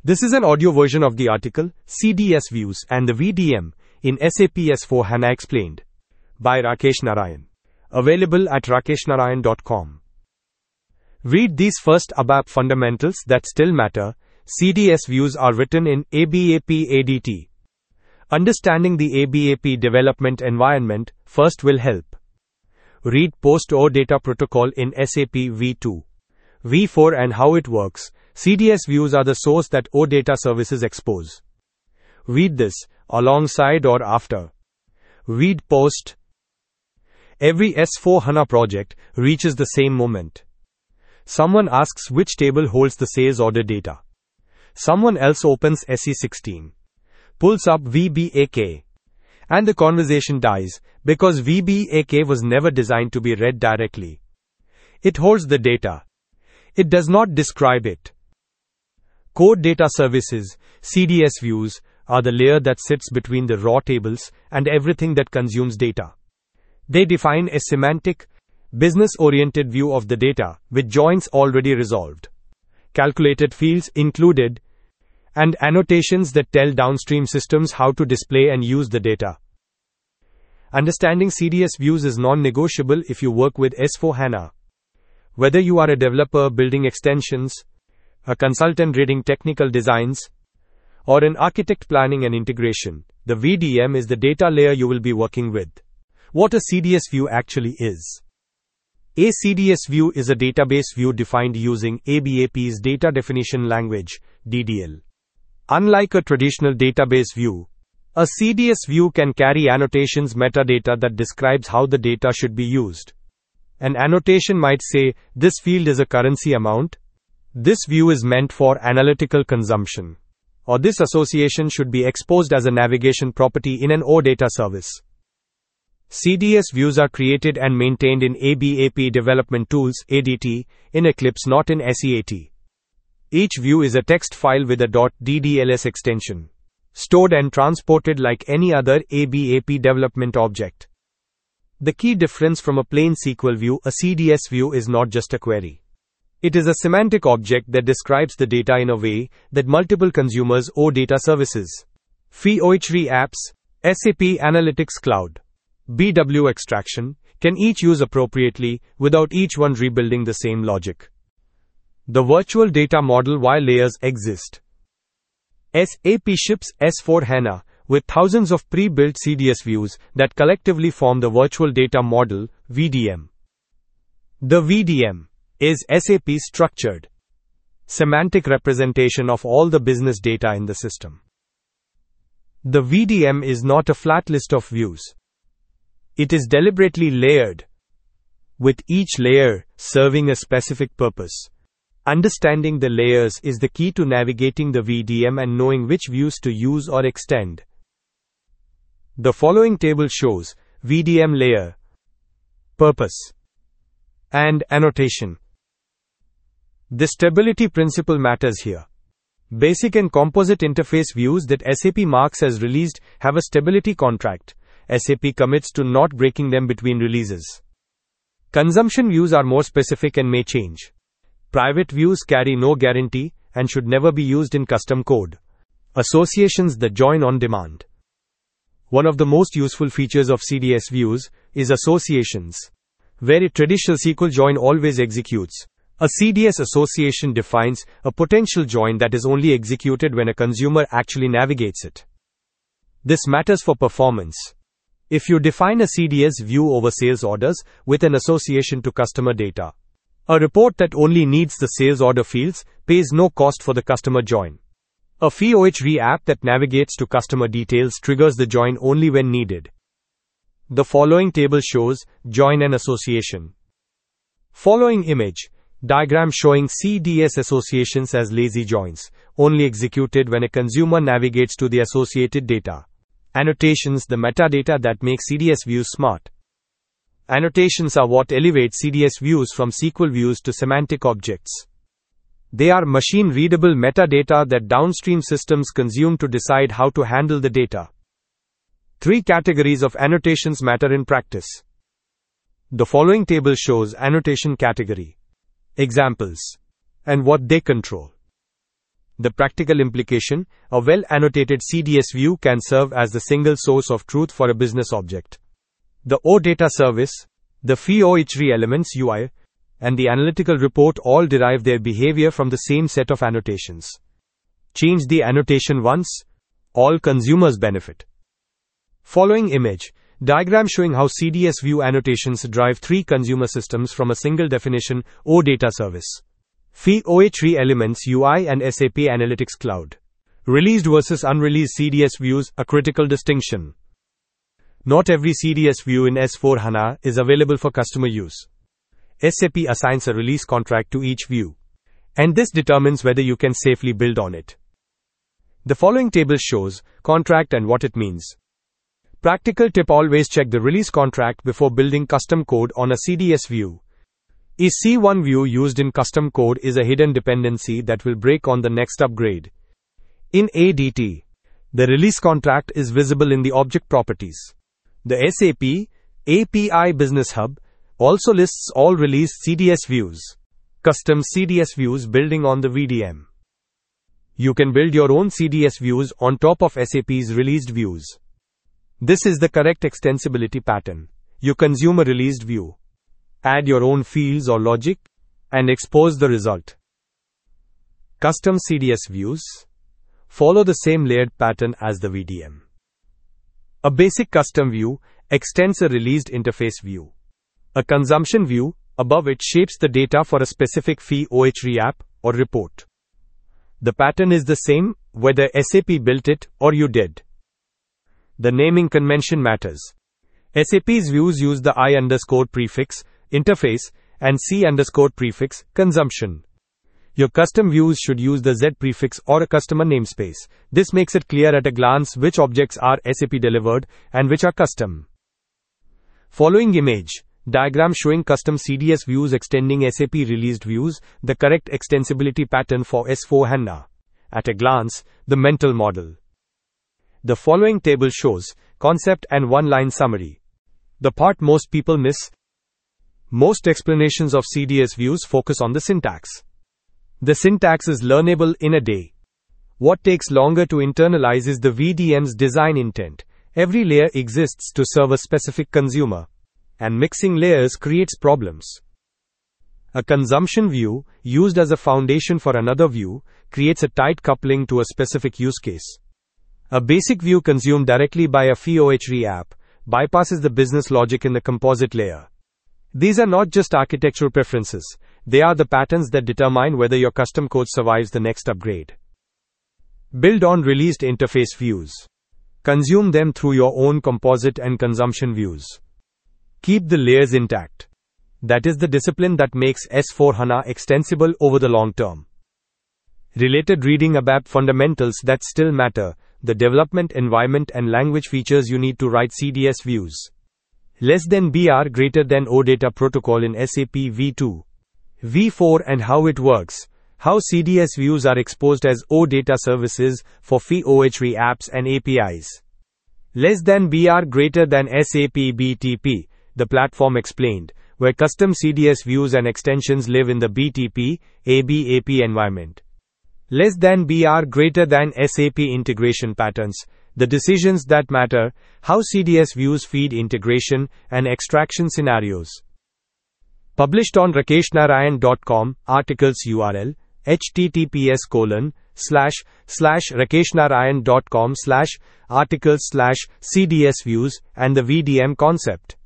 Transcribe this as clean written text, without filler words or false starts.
This is an audio version of the article, CDS Views and the VDM in SAP S/4HANA Explained, by Rakesh Narayan. Available at rakeshnarayan.com. Read these first ABAP fundamentals that still matter. CDS views are written in ABAP ADT. Understanding the ABAP development environment first will help. Read Post-OData Protocol in SAP V2, V4 and how it works. CDS views are the source that OData services expose. Read this, alongside or after. Read Post. Every S/4HANA project reaches the same moment. Someone asks which table holds the sales order data. Someone else opens SE16, pulls up VBAK, and the conversation dies because VBAK was never designed to be read directly. It holds the data. It does not describe it. Core Data Services, CDS views, are the layer that sits between the raw tables and everything that consumes data. They define a semantic, business-oriented view of the data, with joins already resolved, calculated fields included, and annotations that tell downstream systems how to display and use the data. Understanding CDS views is non-negotiable if you work with S/4HANA. Whether you are a developer building extensions, a consultant reading technical designs, or an architect planning an integration, the VDM is the data layer you will be working with. What a CDS view actually is. A CDS view is a database view defined using ABAP's Data Definition Language, DDL. Unlike a traditional database view, a CDS view can carry annotations metadata that describes how the data should be used. An annotation might say, this field is a currency amount. This view is meant for analytical consumption. Or this association should be exposed as a navigation property in an OData service. CDS views are created and maintained in ABAP Development Tools, ADT, in Eclipse, not in SEAT. Each view is a text file with a .ddls extension, stored and transported like any other ABAP development object. The key difference from a plain SQL view, a CDS view is not just a query. It is a semantic object that describes the data in a way that multiple consumers or data services, Fiori apps, SAP Analytics Cloud, BW extraction, can each use appropriately without each one rebuilding the same logic. The virtual data model. While layers exist, SAP ships S/4HANA with thousands of pre-built CDS views that collectively form the virtual data model, VDM. The VDM is SAP's structured, semantic representation of all the business data in the system. The VDM is not a flat list of views. It is deliberately layered, with each layer serving a specific purpose. Understanding the layers is the key to navigating the VDM and knowing which views to use or extend. The following table shows VDM layer, purpose, and annotation. The stability principle matters here. Basic and composite interface views that SAP marks as released have a stability contract. SAP commits to not breaking them between releases. Consumption views are more specific and may change. Private views carry no guarantee and should never be used in custom code. Associations that join on demand. One of the most useful features of CDS views is associations, where a traditional SQL join always executes. A CDS association defines a potential join that is only executed when a consumer actually navigates it. This matters for performance. If you define a CDS view over sales orders with an association to customer data, a report that only needs the sales order fields pays no cost for the customer join. A Fiori app that navigates to customer details triggers the join only when needed. The following table shows join and association. Following image, diagram showing CDS associations as lazy joins, only executed when a consumer navigates to the associated data. Annotations, the metadata that make CDS views smart. Annotations are what elevate CDS views from SQL views to semantic objects. They are machine-readable metadata that downstream systems consume to decide how to handle the data. 3 categories of annotations matter in practice. The following table shows annotation category, examples, and what they control. The practical implication: a well-annotated CDS view can serve as the single source of truth for a business object. The OData service, the FEOH3 elements UI, and the analytical report all derive their behavior from the same set of annotations. Change the annotation once, all consumers benefit. Following image, diagram showing how CDS view annotations drive three consumer systems from a single definition OData service. FEOH3 elements UI and SAP Analytics Cloud. Released versus unreleased CDS views, a critical distinction. Not every CDS view in S/4HANA is available for customer use. SAP assigns a release contract to each view, and this determines whether you can safely build on it. The following table shows contract and what it means. Practical tip: always check the release contract before building custom code on a CDS view. A C1 view used in custom code is a hidden dependency that will break on the next upgrade. In ADT, the release contract is visible in the object properties. The SAP API Business Hub also lists all released CDS views. Custom CDS views building on the VDM. You can build your own CDS views on top of SAP's released views. This is the correct extensibility pattern. You consume a released view, add your own fields or logic, and expose the result. Custom CDS views follow the same layered pattern as the VDM. A basic custom view extends a released interface view. A consumption view above it shapes the data for a specific FEOH3 app or report. The pattern is the same whether SAP built it or you did. The naming convention matters. SAP's views use the I_prefix, interface, and C_prefix, consumption. Your custom views should use the Z prefix or a customer namespace. This makes it clear at a glance which objects are SAP delivered and which are custom. Following image, diagram showing custom CDS views extending SAP released views, the correct extensibility pattern for S/4HANA. At a glance, the mental model. The following table shows concept and one-line summary. The part most people miss. Most explanations of CDS views focus on the syntax. The syntax is learnable in a day. What takes longer to internalize is the VDM's design intent. Every layer exists to serve a specific consumer, and mixing layers creates problems. A consumption view, used as a foundation for another view, creates a tight coupling to a specific use case. A basic view consumed directly by a FEOH3 app bypasses the business logic in the composite layer. These are not just architectural preferences, they are the patterns that determine whether your custom code survives the next upgrade. Build on released interface views. Consume them through your own composite and consumption views. Keep the layers intact. That is the discipline that makes S/4HANA extensible over the long term. Related reading: ABAP fundamentals that still matter, the development environment and language features you need to write CDS views. Less than BR greater than OData protocol in SAP V2, V4 and how it works. How CDS views are exposed as OData services for FEOH3 apps and APIs. Less than BR greater than SAP BTP, the platform explained, where custom CDS views and extensions live in the BTP, ABAP environment. Less than BR greater than SAP integration patterns, the decisions that matter, how CDS views feed integration and extraction scenarios. Published on rakeshnarayan.com, articles URL, https://rakeshnarayan.com/articles/CDS views and the VDM concept.